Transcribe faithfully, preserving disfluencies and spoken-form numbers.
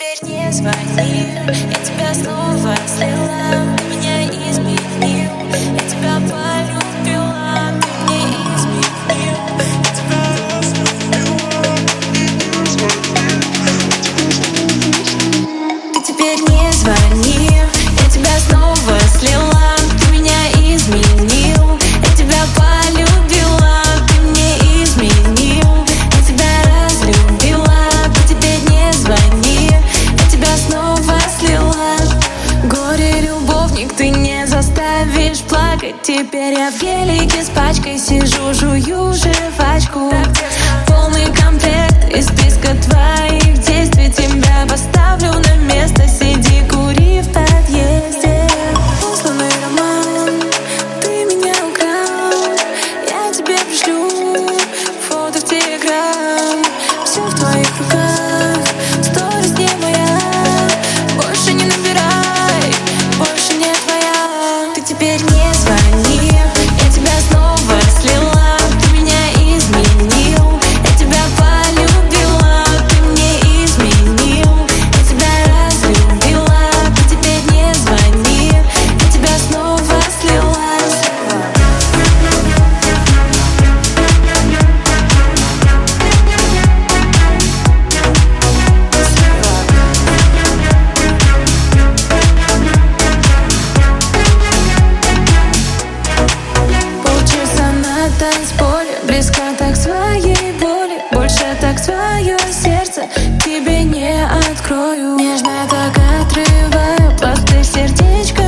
теперь не звони, я тебя снова слила, ты меня изменил, я тебя полюбила, ты мне изменил, я тебя разлюбила, ты теперь не звони, я тебя снова слила, ты меня изменил, я тебя полюбила, ты мне изменил, я тебя разлюбила, ты теперь не звони, я тебя снова слила. Горе-любовник, ты не заставишь плакать. Теперь я в гелике с пачкой сижу, жую жвачку. Полный комплект из списка твоих действий. Тебя поставлю на место, сиди, кури в подъезде. Условный роман, ты меня украл. Я тебе пришлю фото в телеграм. Все в твоих руках, сторис не моя. Больше не набирай, больше не твоя. Ты теперь не звони, я тебя снова слила, ты меня изменил, я тебя полюбила, ты мне изменил, я тебя разлюбила, ты теперь не звони, я тебя снова слила. Полчаса на танцполе, близко так своей боли, больше так свое сердце тебе не открою. Нежно так отрываю пласты сердечка